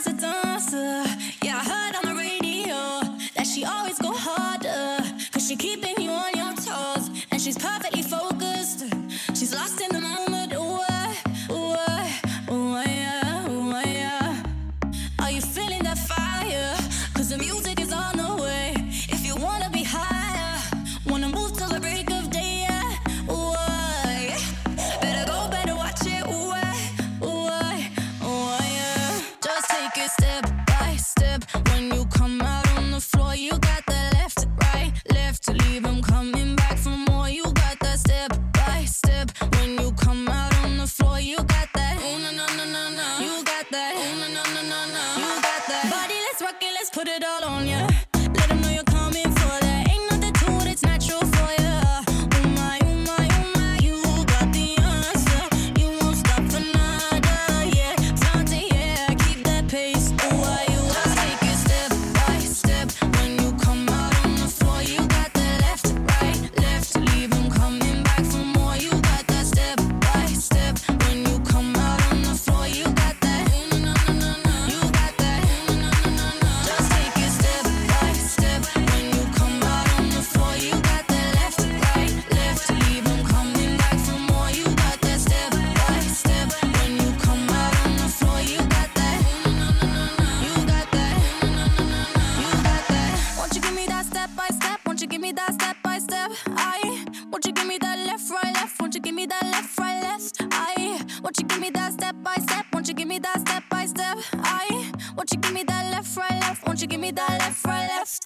is a dancer. Yeah, I heard on the radio that she always go harder, 'cause she keeping you on your toes, and she's perfectly focused. She's lost in the moment. Ooh, ooh, ooh, yeah, ooh, yeah. Are you feeling that fire? 'Cause the music is on the way. If you wanna be higher, wanna move till the break of day, yeah. Ooh, yeah. Better go, better watch it. Ooh, ooh, ooh, yeah. Just take it step by step. When you come out on the floor, you got that left to right, left to leave 'em coming back for more. You got that step by step. When you come out on the floor, you got that. Ooh, no, no, no, no, no. You got that. Ooh, no, no, no, no, no. You got that. Body, let's rock it, let's put it all on ya. Let 'em know you're coming for that. Ain't nothing to it, it's natural for ya. Oh my, oh my, oh my. You got the answer. You won't stop for nada, yeah. Flaunt it, yeah, keep that pace. Ooh, why you just take it step by step. When you come out on the floor, you got that left to right, left to leave 'em coming back for more. You got that step by step. When you come out on the floor, you got that. Ooh, no, no, no, no. You got that. Ooh, no, no, no, no. Just take it step by step. When you come out on the floor, you got that left to right, left to leave 'em coming back for more. You got that step by step. When you come out on the floor, you got that. Ooh, no, no, no, no. You got that. Ooh, no, no, no, no. You got that. Won't you give me that step by step? Won't you give me that step by step? Won't you give me that left, right, left? Won't you give me that left, right, left? Won't you give me that step by step? Won't you give me that step by step? Won't you give me that left, right, left? Won't you give me that left, right, left?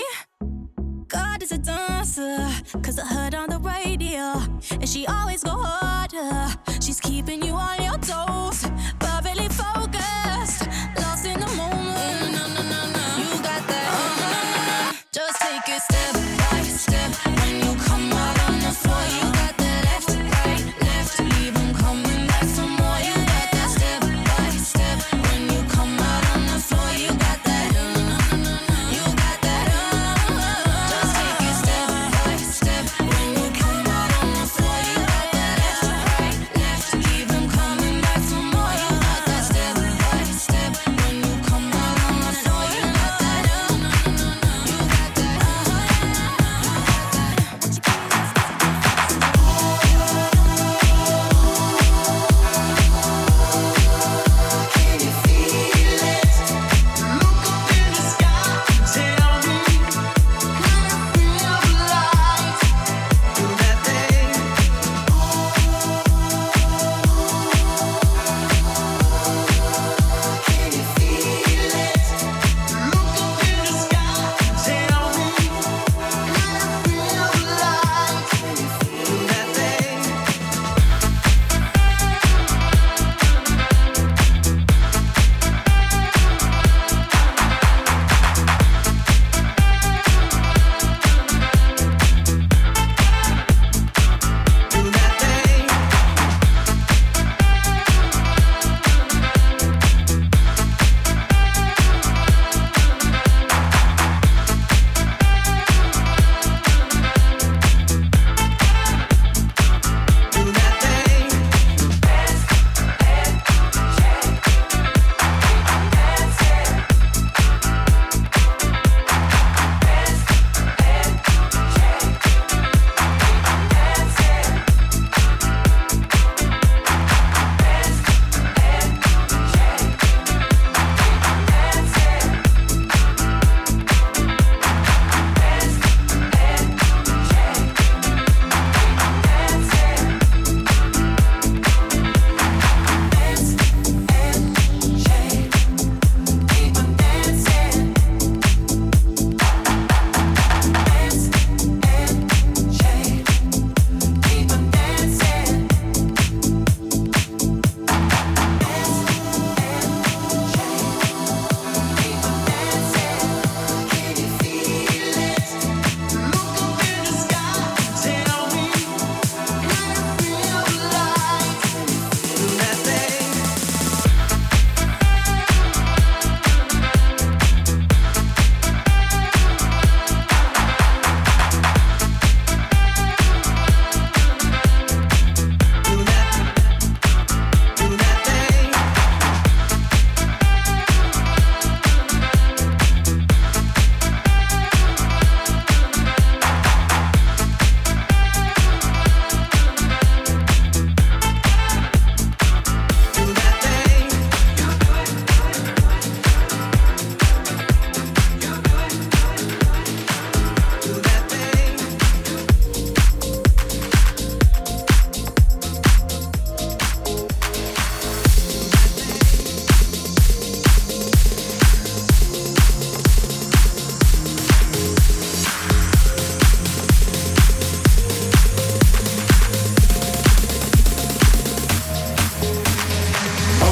God is a dancer, 'cause I heard on the radio, and she always go harder. She's keeping you on your toes, perfectly focused, lost in the moment. No, no, no, no. You got that. Just take it step by step. When you come out on the floor, you got that left to right, left to leave 'em coming back for more. You got that step by step. When you come out on the floor, you got that. You got that. Just take it step by step. When you come out on the floor, you got that left to right, left to leave 'em coming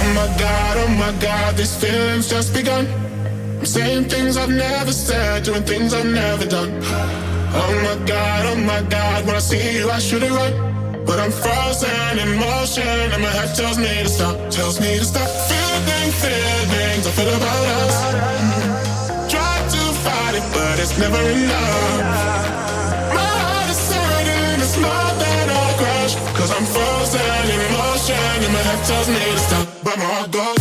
Oh my God, these feelings just begun. I'm saying things I've never said, doing things I've never done. Oh my God, when I see you I should have run. But I'm frozen in motion and my head tells me to stop. Tells me to stop feelings I feel about us. Try to fight it but it's never enough. My heart is hurting, it's more than a crush. Cause I'm frozen in motion and my head tells me to stop. But my heart goes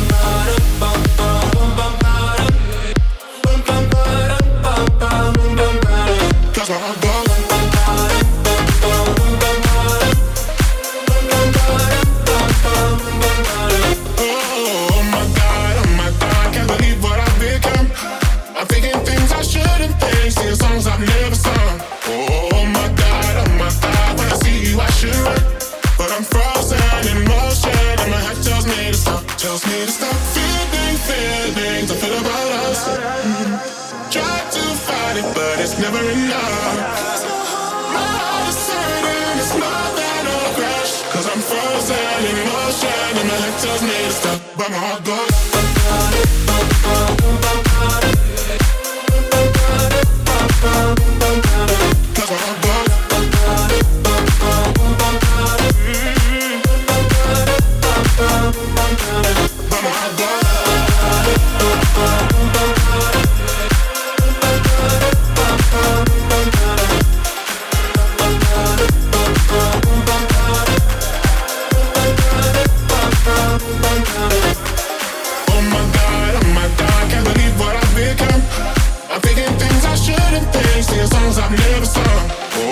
cause my heart goes. Oh my God, can't believe what I've become. I'm thinking things I shouldn't think, singing songs I've never sung. Oh my God, when I see you I should run. But I'm frozen in motion and my head tells me to stop. Tells me to stop feelings I feel about us. Try to fight it but it's never enough. My heart is hurting, it's more than a crash. Cause I'm frozen in motion and my head tells me to stop. But my heart goes cause my heart goes. But my heart goes. Oh my God, can't believe what I've become. I'm thinking things I shouldn't think, singing songs I've never sung.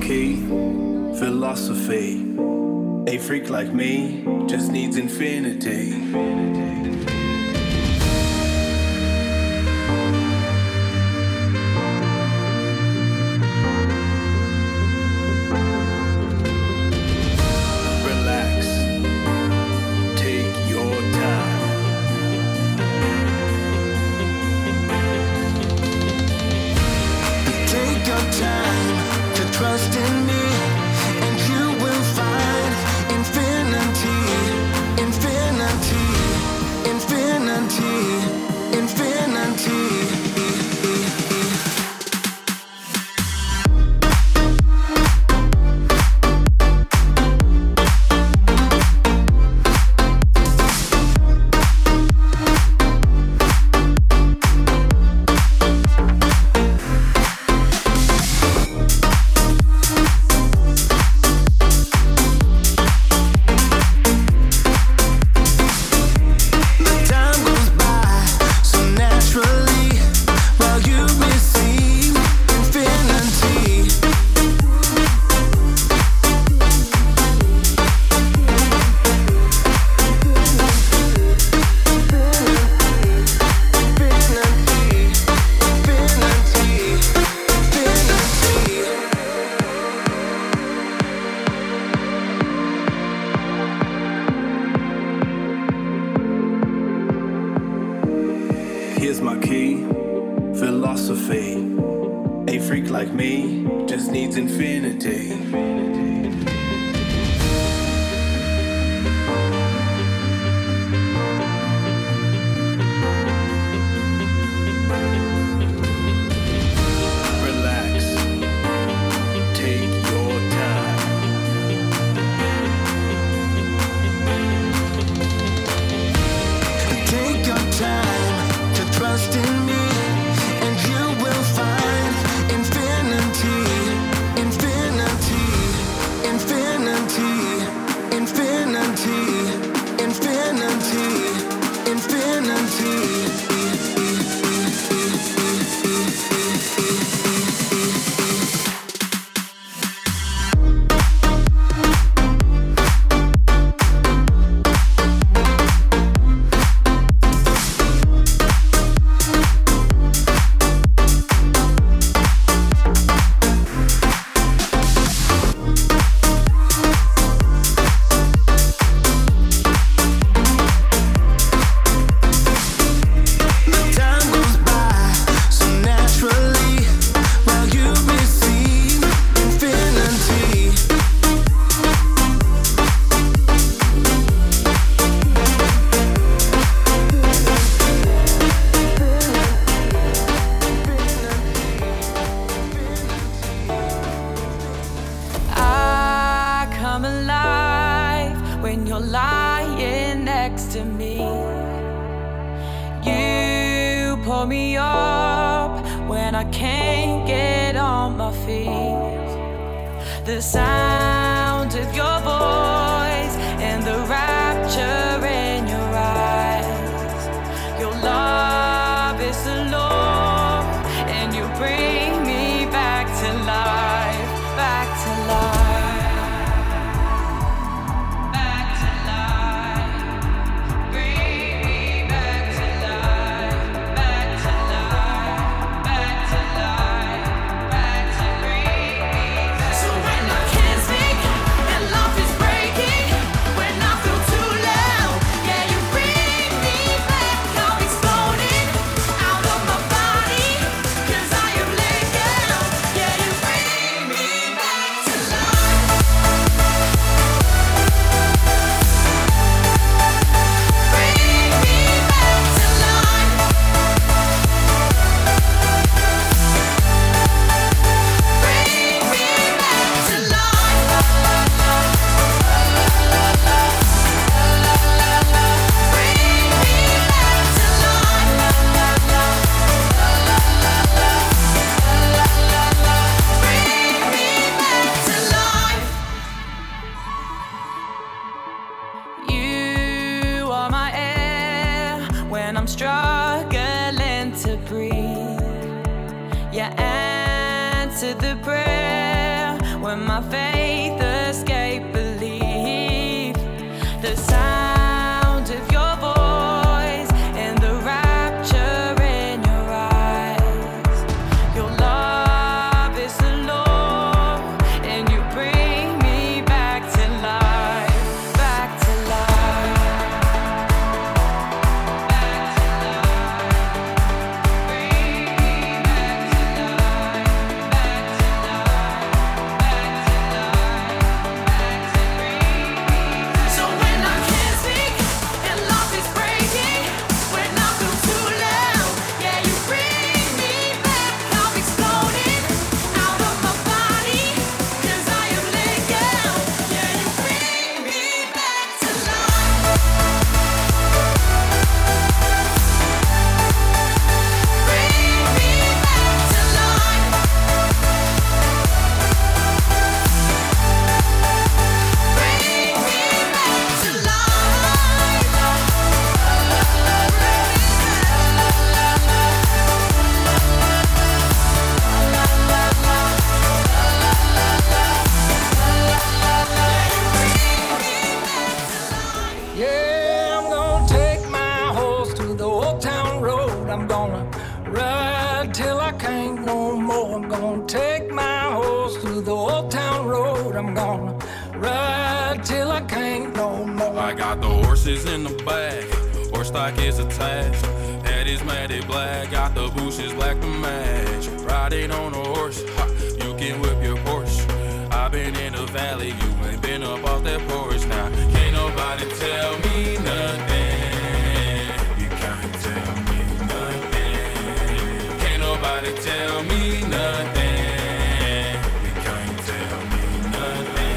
key, philosophy. A freak like me just needs infinity. Trust in me, and you will find infinity, infinity, infinity, infinity. Here's my key, philosophy. A freak like me just needs infinity. Trust in me, and you will find infinity, infinity, infinity, infinity, infinity, infinity. Lying next to me, you pull me up when I can't get on my feet. The sound of your voice and the rapture in your eyes. Your love is the Lord, and you bring me back to life, back to life. I'm struggling to breathe. You answer the prayer when my faith escaped belief. The sound of your voice and the rapture in your eyes. Your love is the Lord, and you bring me back to life, back to life, back to life. Bring me back to life, back to life, back to life, back to bring me back. So when I can't speak and love is breaking, when I feel too loud, yeah, you bring me back. I'm exploding out of my body, 'cause I am let go. Yeah, you bring me back to life. Bring me back to life. Bring me back to Yeah, I'm gonna take my horse to the old town road. I'm gonna ride till I can't no more. I'm gonna take my horse to the old town road. I'm gonna ride till I can't no more. I got the horses in the back, horse stock is attached. Head is matted black, got the bushes black to match. Riding on a horse, ha, you can whip your Porsche. I've been in the valley, you ain't been up off that porch. Now, can't nobody tell me nothing. You can't tell me nothing. Can't nobody tell me nothing. You can't tell me nothing.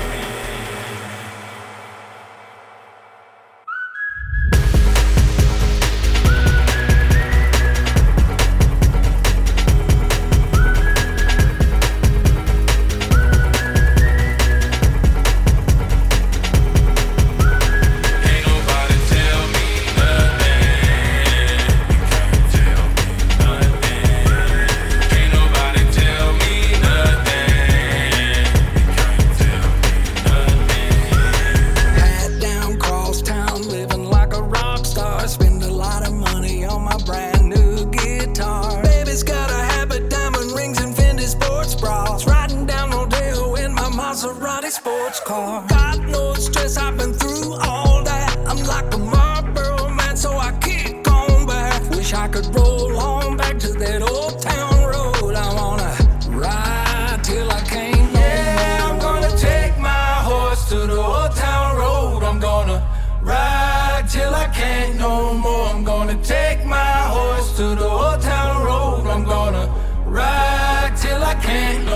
Can't nobody tell me nothing. You can't tell me nothing. Can't nobody tell me nothing. You can't tell me nothing. Hat down, cross town, living like a rock star. Spend a lot of money on my brand new guitar. Baby's got a habit, diamond rings and Fendi sports bras. Riding down Rodeo in my Maserati sports car. Got no stress, I've been through all that. I'm like a Marlboro man, so I kick on back. Wish I could roll on back to that old town road. I wanna ride till I can't no more. I'm gonna take my horse to the old town road. I'm gonna ride till I can't no more. I'm gonna take my horse to the old town road. I'm gonna ride till I can't no